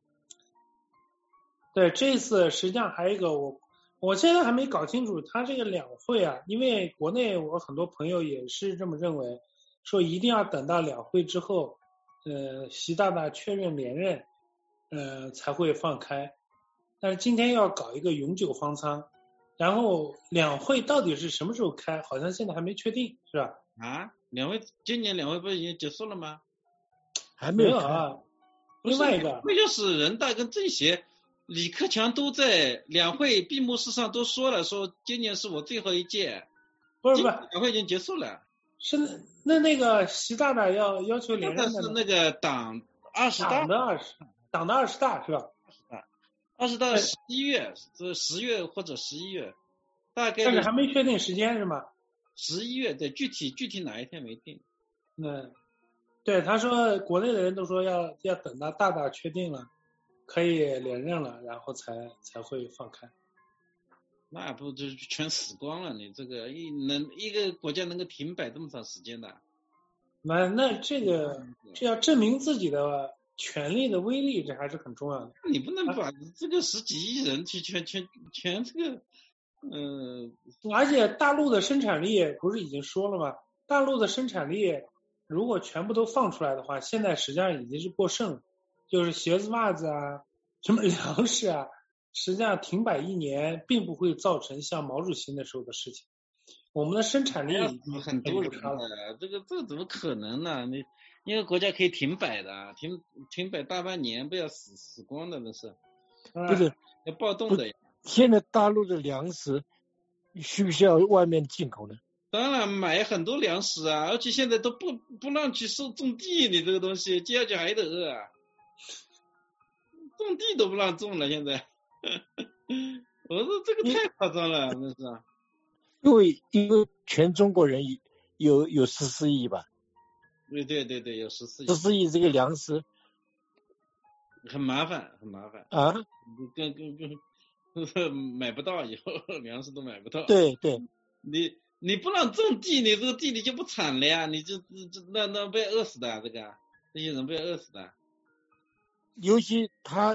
对，这次实际上还有一个我。我现在还没搞清楚他这个两会啊，因为国内我很多朋友也是这么认为，说一定要等到两会之后，呃，习大大确认连任，呃，才会放开。但是今天要搞一个永久方舱，然后两会到底是什么时候开，好像现在还没确定，是吧？ 啊，两会今年两会不是已经结束了吗？ 还没有啊。另外一个， 那就是人大跟政协。李克强都在两会闭幕式上都说了，说今年是我最后一届， 不是不是， 两会已经结束了。 是那那个习大大要要求连任的是那个党二十大， 党的二十党的二十大是吧？ 二十大，二十大十一月，这十月或者十一月，大概。 但是还没确定时间是吗？ 十一月，对，具体具体哪一天没定。 嗯，对，他说国内的人都说要要等到大大确定了。可以连任了，然后才才会放开。 那不就全死光了？你这个一能一个国家能够停摆这么长时间的？ 那那这个这要证明自己的权力的威力，这还是很重要的。 你不能把这个十几亿人去全全全这个，嗯、 呃。而且大陆的生产力不是已经说了吗？大陆的生产力如果全部都放出来的话，现在实际上已经是过剩了。就是鞋子袜子啊，什么粮食啊，实际上停摆一年并不会造成像毛主席那时候的事情。我们的生产力很多人了，这个这怎么可能呢？你一个国家可以停摆的，停停摆大半年，不要死死光的，那是不是要暴动的。 现在大陆的粮食需不需要外面进口呢？ 当然买很多粮食啊，而且现在都不不让去收种地，你这个东西接下去还得饿啊。种地都不让种了，现在，我说这个太夸张了，那是。 因为因为全中国人有有十四亿吧？ 对对对对，有十四亿。 十四亿这个粮食很麻烦，很麻烦啊！ 跟跟跟买不到，以后粮食都买不到。 对对， 你你不让种地，你这个地里就不产了呀，你就这那那被饿死的，这个这些人被饿死的。 尤其他，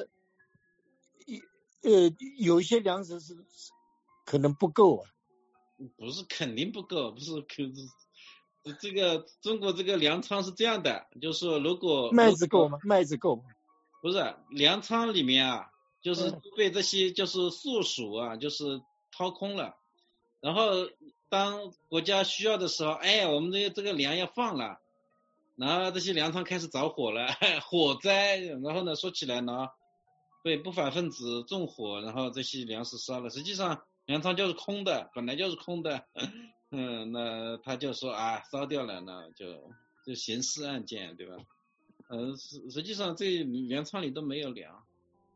呃，有一些粮食是可能不够啊。 不是肯定不够，不是可这个中国这个粮仓是这样的，就是说如果麦子够吗？麦子够吗？ 不是，粮仓里面啊，就是被这些就是宿鼠啊，就是掏空了，然后当国家需要的时候，哎，我们这这个粮要放了。然后这些粮仓开始着火了，火灾，然后呢，说起来呢，被不法分子纵火，然后这些粮食烧了。实际上粮仓就是空的，本来就是空的，嗯，那他就说啊，烧掉了，那就就刑事案件，对吧？呃，实实际上这粮仓里都没有粮，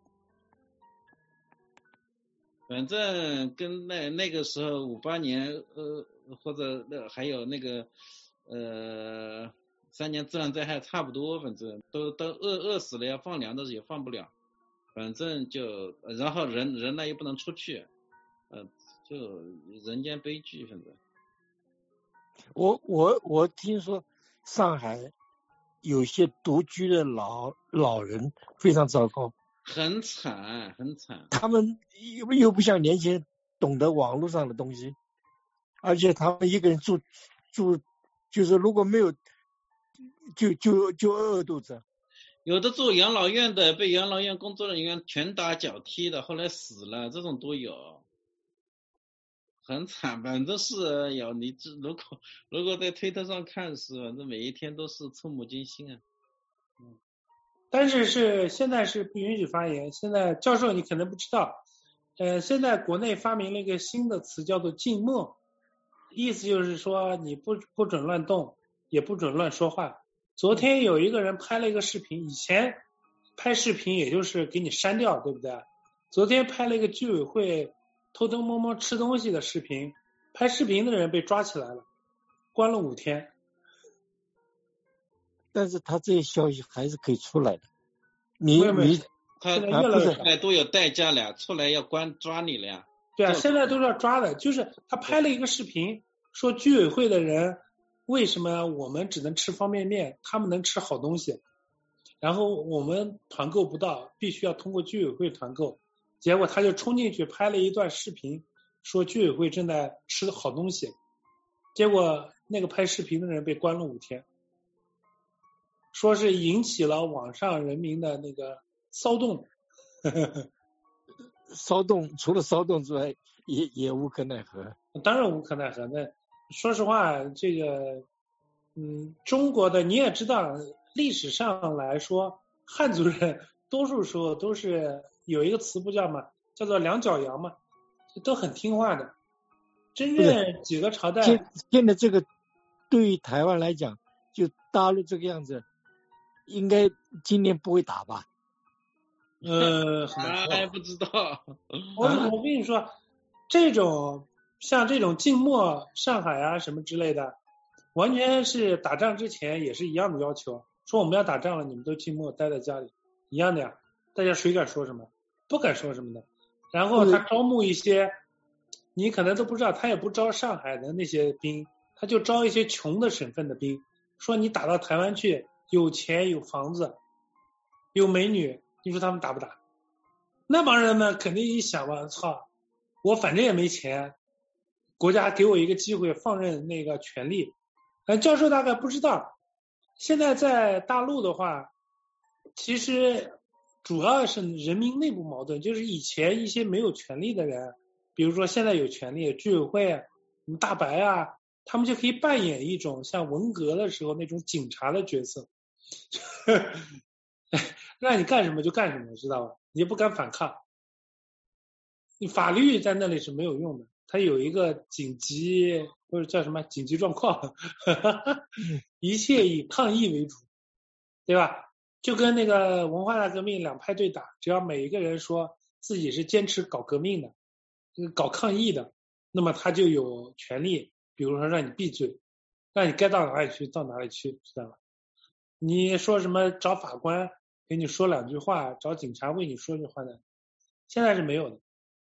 反正跟那那个时候五八年，呃，或者那还有那个呃。三年自然灾害差不多，反正都都饿饿死了，要放粮的也放不了，反正就然后人人呢又不能出去，呃，就人间悲剧，反正。 我我我听说上海有些独居的老老人非常糟糕， 很惨很惨。 他们又又不像年轻人懂得网络上的东西，而且他们一个人住住就是如果没有，就就就饿肚子。 有的住养老院的被养老院工作人员拳打脚踢的，后来死了，这种都有，很惨。反正是有你如果如果在推特上看是，反正每一天都是触目惊心啊。 嗯，但是是现在是不允许发言。现在教授你可能不知道，呃，现在国内发明了一个新的词叫做静默，意思就是说你不不准乱动，也不准乱说话。昨天有一个人拍了一个视频，以前拍视频也就是给你删掉，对不对？昨天拍了一个居委会偷偷摸摸吃东西的视频，拍视频的人被抓起来了，关了五天。 但是他这些消息还是可以出来的。你你他出来都有代价了，出来要关抓你了呀。 对啊，现在都是要抓的。就是他拍了一个视频，说居委会的人为什么我们只能吃方便面，他们能吃好东西，然后我们团购不到，必须要通过居委会团购。结果他就冲进去拍了一段视频，说居委会正在吃好东西，结果那个拍视频的人被关了五天，说是引起了网上人民的那个骚动。 骚动除了骚动之外也也无可奈何。 当然无可奈何。那说实话，这个嗯，中国的你也知道，历史上来说，汉族人多数时候都是有一个词不叫嘛，叫做两脚羊嘛，都很听话的。真正几个朝代， 现现在这个对于台湾来讲，就大陆这个样子，应该今年不会打吧？ 呃， 还不知道。 我我跟你说，这种像这种静默上海啊什么之类的，完全是打仗之前也是一样的要求，说我们要打仗了，你们都静默待在家里，一样的呀。大家谁敢说什么？不敢说什么的。然后他招募一些，你可能都不知道，他也不招上海的那些兵，他就招一些穷的省份的兵，说你打到台湾去，有钱有房子有美女，你说他们打不打？那帮人们肯定一想吧，操，我反正也没钱，国家给我一个机会放任那个权利。呃，教授大概不知道，现在在大陆的话，其实主要是人民内部矛盾，就是以前一些没有权利的人，比如说现在有权利，居委会、什么大白啊，他们就可以扮演一种像文革的时候那种警察的角色。让你干什么就干什么，知道吧？你也不敢反抗。你法律在那里是没有用的，它有一个紧急或者叫什么紧急状况，一切以抗议为主，对吧？就跟那个文化大革命两派对打，只要每一个人说自己是坚持搞革命的，搞抗议的，那么他就有权利，比如说让你闭嘴，让你该到哪里去到哪里去，知道吧？你说什么找法官给你说两句话，找警察为你说句话的，现在是没有的。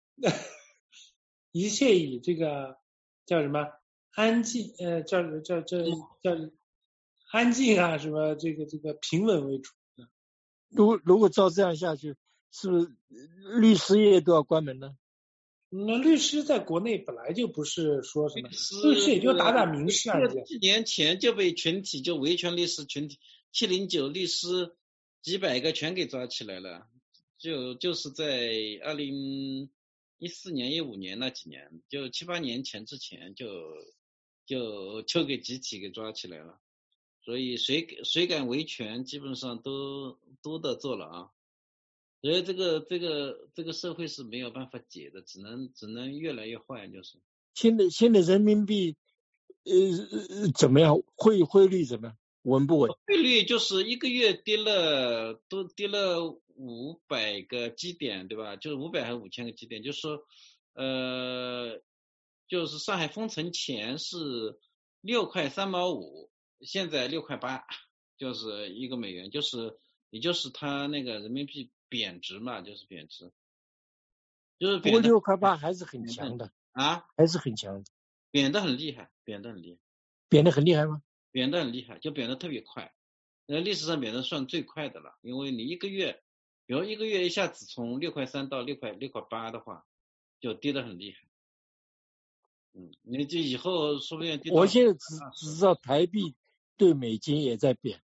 一切以这个叫什么安静呃叫叫叫叫安静啊什么这个这个平稳为主。 如如果照这样下去，是不是律师业都要关门呢？ 那律师在国内本来就不是说什么，律师也就打打民事案件。 几年前就被群体就维权律师群体七零九律师几百个全给抓起来了，就就是在二零一四年一五年那几年，就七八年前之前就就就给集体给抓起来了。所以谁谁敢维权，基本上都都得做了啊。所以这个这个这个社会是没有办法解的，只能只能越来越坏，就是。 现在现在人民币呃怎么样？汇汇率怎么样？稳不稳？ 汇率就是一个月跌了都跌了五百个基点，对吧？就是五百还是五千个基点，就是说呃就是上海封城前是六块三毛五。现在六块八，就是一个美元，就是也就是它那个人民币贬值嘛，就是贬值，就是不过六块八还是很强的啊， 还是很强的， 贬得很厉害，贬得很厉害， 贬得很厉害吗？ 贬得很厉害，就贬得特别快，呃，历史上贬得算最快的了，因为你一个月，比如一个月一下子从六块三到六块六块八的话，就跌得很厉害。 嗯，你就以后说不定我现在只只知道台币对美金也在贬。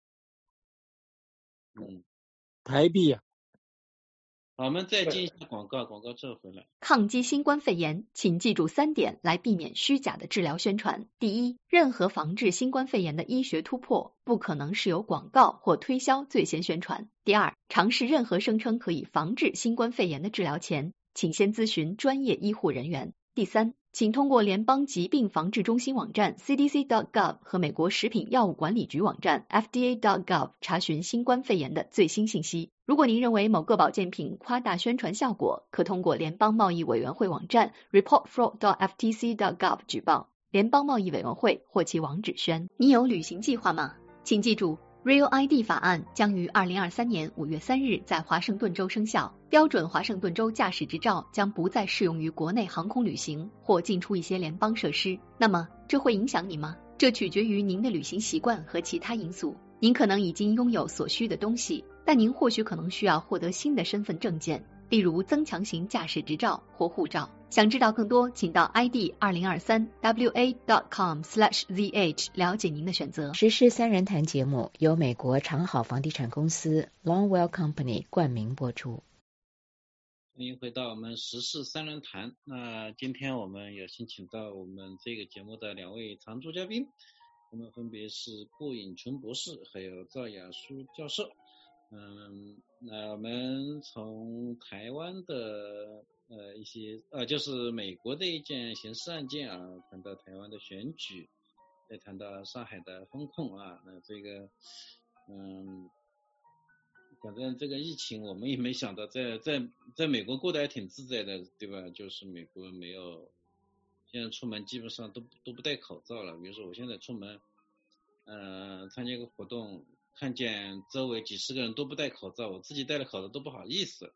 嗯， 台币啊。 我们再进一下广告，广告之后回来。 抗击新冠肺炎，请记住三点来避免虚假的治疗宣传。第一，任何防治新冠肺炎的医学突破不可能是由广告或推销最先宣传。第二，尝试任何声称可以防治新冠肺炎的治疗前，请先咨询专业医护人员。第三，请通过联邦疾病防治中心网站 C D C dot gov 和美国食品药物管理局网站 F D A dot gov 查询新冠肺炎的最新信息。如果您认为某个保健品夸大宣传效果，可通过联邦贸易委员会网站 report fraud dot F T C dot gov 举报。联邦贸易委员会或其网址宣。你有旅行计划吗？请记住，Real I D 法案将于二零二三年五月三日在华盛顿州生效，标准华盛顿州驾驶执照将不再适用于国内航空旅行或进出一些联邦设施。那么，这会影响你吗？这取决于您的旅行习惯和其他因素。您可能已经拥有所需的东西，但您或许可能需要获得新的身份证件，例如增强型驾驶执照或护照。想知道更多，请到 I D 二零二三 W A dot com slash Z H 了解您的选择。 时事三人谈节目由美国长好房地产公司 Longwell Company 冠名播出。 欢迎回到我们时事三人谈。那今天我们有幸请到我们这个节目的两位常驻嘉宾，他们分别是顾颖纯博士还有赵雅舒教授。嗯，那我们从台湾的呃一些呃就是美国的一件刑事案件啊，谈到台湾的选举，再谈到上海的封控啊，那这个嗯。反正这个疫情我们也没想到在在在美国过得还挺自在的，对吧？就是美国没有现在出门基本上都都不戴口罩了。比如说我现在出门呃参加一个活动，看见周围几十个人都不戴口罩，我自己戴了口罩都不好意思，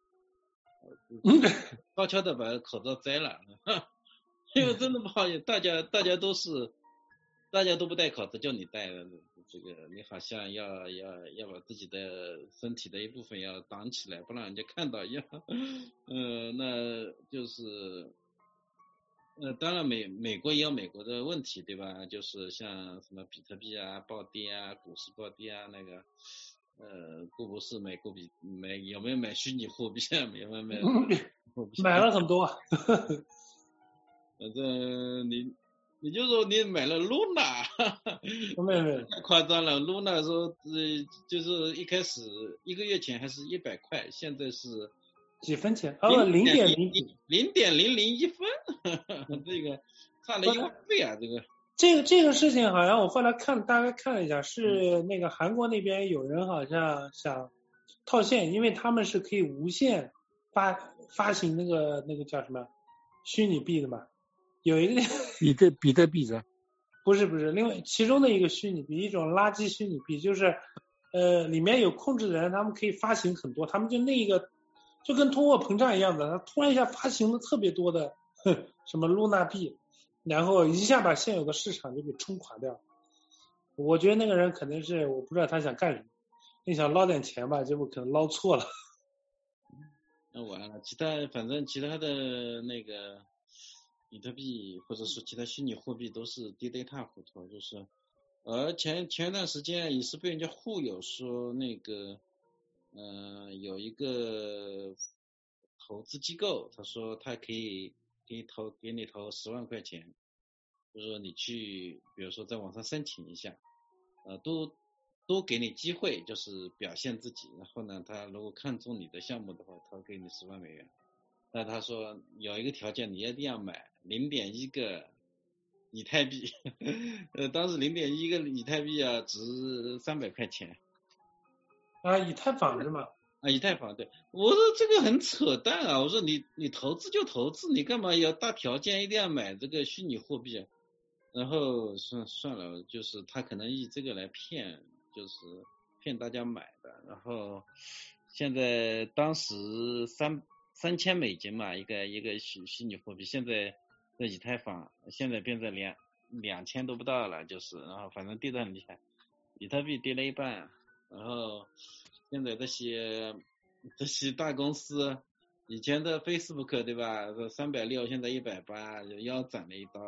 悄悄的把口罩摘了，因为真的不好意思，大家大家都是大家都不戴口罩，就你戴了，这个你好像要要要把自己的身体的一部分要挡起来，不让人家看到一样。呃，那就是呃，当然美美国也有美国的问题，对吧？就是像什么比特币啊暴跌啊，股市暴跌啊，那个呃，顾博士买股比买有没有买虚拟货币啊？有没有买？ 买了很多。 反正你。你就说你买了 Luna， 没有没有， 太夸张了。Luna 说呃就是一开始一个月前还是一百块，现在是几分钱？哦，零点零零点零零一分，这个差了一万倍啊！这个这个这个事情好像我后来看大概看了一下，是那个韩国那边有人好像想套现，因为他们是可以无限发发行那个那个叫什么虚拟币的嘛。有一个比特比特币是？ 不是不是，另外其中的一个虚拟币，一种垃圾虚拟币，就是呃里面有控制的人，他们可以发行很多，他们就那一个就跟通货膨胀一样的，他突然一下发行了特别多的哼什么露娜币，然后一下把现有的市场就给冲垮掉。我觉得那个人可能是我不知道他想干什么，你想捞点钱吧，结果可能捞错了。 那完了，其他反正其他的那个。比特币或者说其他虚拟货币都是跌得一塌糊涂，就是，而前前一段时间也是被人家忽悠说那个，呃，有一个投资机构，他说他可以给你投给你投十万块钱，就是说你去，比如说在网上申请一下，呃，都都给你机会，就是表现自己，然后呢，他如果看中你的项目的话，他给你十万美元。那他说有一个条件，你一定要买零点一个以太币，呃，当时零点一个以太币啊，值三百块钱。 啊，以太坊是吗？ 啊，以太坊对。我说这个很扯淡啊！我说你你投资就投资，你干嘛要大条件一定要买这个虚拟货币啊？然后算算了，就是他可能以这个来骗，就是骗大家买的。然后现在当时三。三千美金嘛，一个一个虚虚拟货币，现在在以太坊现在变成两两千都不到了，就是，然后反正跌得很厉害，比特币跌了一半，然后现在这些这些大公司，以前的 Facebook 对吧，三百六现在一百八，腰斩了一刀，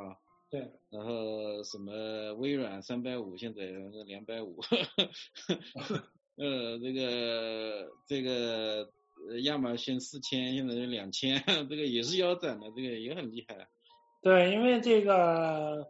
对。 然后什么微软三百五，现在两百五，呃，这个这个亚马逊四千，现在是两千，这个也是腰斩的，这个也很厉害。 对，因为这个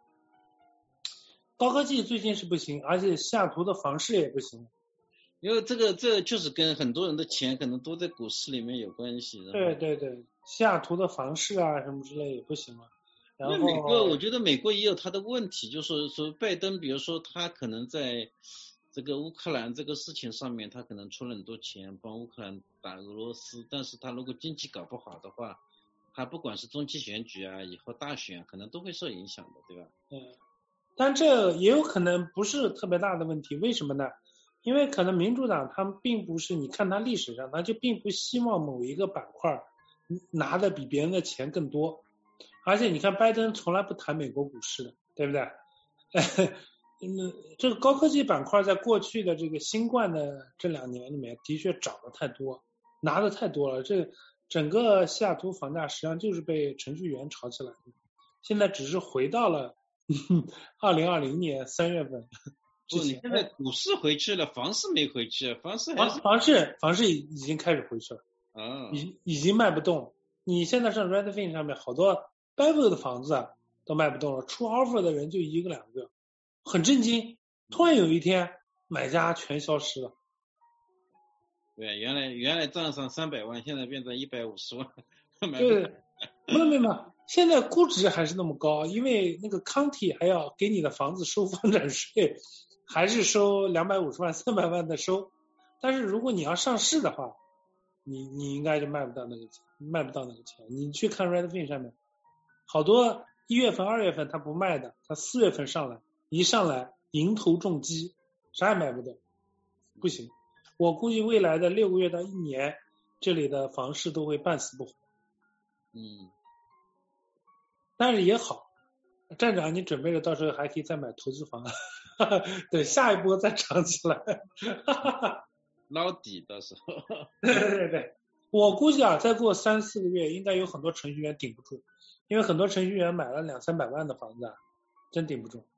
高科技最近是不行，而且西雅图的房市也不行。 因为这个这就是跟很多人的钱可能都在股市里面有关系。 对对对，西雅图的房市啊什么之类也不行了。然后美国，我觉得美国也有它的问题，就是说拜登，比如说他可能在这个乌克兰这个事情上面，他可能出了很多钱帮乌克兰打俄罗斯，但是他如果经济搞不好的话，他不管是中期选举啊，以后大选、啊、可能都会受影响的，对吧？ 嗯，但这也有可能不是特别大的问题，为什么呢？因为可能民主党他们并不是，你看他历史上他就并不希望某一个板块拿的比别人的钱更多，而且你看拜登从来不谈美国股市的，对不对？嗯，这个高科技板块在过去的这个新冠的这两年里面的确涨得太多，拿的太多了，这整个西雅图房价实际上就是被程序员炒起来的，现在只是回到了二零二零年三月份。 不，你现在股市回去了，房市没回去，房市还是房市房市已经开始回去了， 啊， 已已经卖不动了。你现在上 Redfin 上面好多 Beverly 的房子啊都卖不动了，出 offer 的人就一个两个，很震惊。突然有一天买家全消失了。 对，原来原来账上三百万，现在变成一百五十万，买对，没有没有没有，现在估值还是那么高，因为那个 county 还要给你的房子收房产税。还是收两百五十万、三百万的收，但是如果你要上市的话，你你应该就卖不到那个钱，卖不到那个钱。你去看 Redfin 上面，好多一月份、二月份他不卖的，他四月份上来，一上来迎头重击，啥也卖不动，不行。我估计未来的六个月到一年，这里的房市都会半死不活。 嗯， 但是也好，站长，你准备着到时候还可以再买投资房。对，下一波再涨起来， 捞底的时候。 对对对，我估计啊，再过三四个月，应该有很多程序员顶不住，因为很多程序员买了两三百万的房子，真顶不住。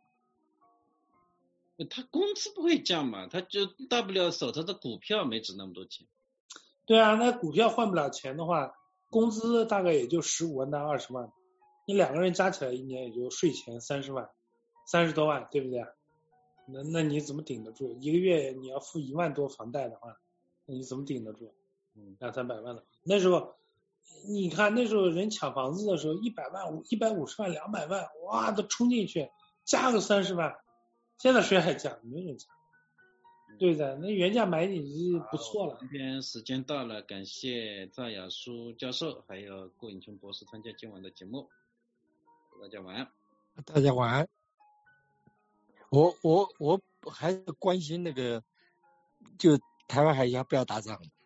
他工资不会降嘛，他就大不了手头的股票没值那么多钱。 对啊，那股票换不了钱的话，工资大概也就十五万到二十万，你两个人加起来一年也就税前三十万。三十多万，对不对？那那你怎么顶得住？一个月你要付一万多房贷的话，那你怎么顶得住？嗯，两三百万的。那时候，你看那时候人抢房子的时候，一百万、五一百五十万、两百万，哇，都冲进去，加个三十万。现在谁还加？没人加，对的。那原价买你是不错了。 今天时间到了，感谢赵雅舒教授还有顾颖琼博士参加今晚的节目，大家晚安。 大家晚安。我我我还是关心那个，就台湾海峡不要打仗。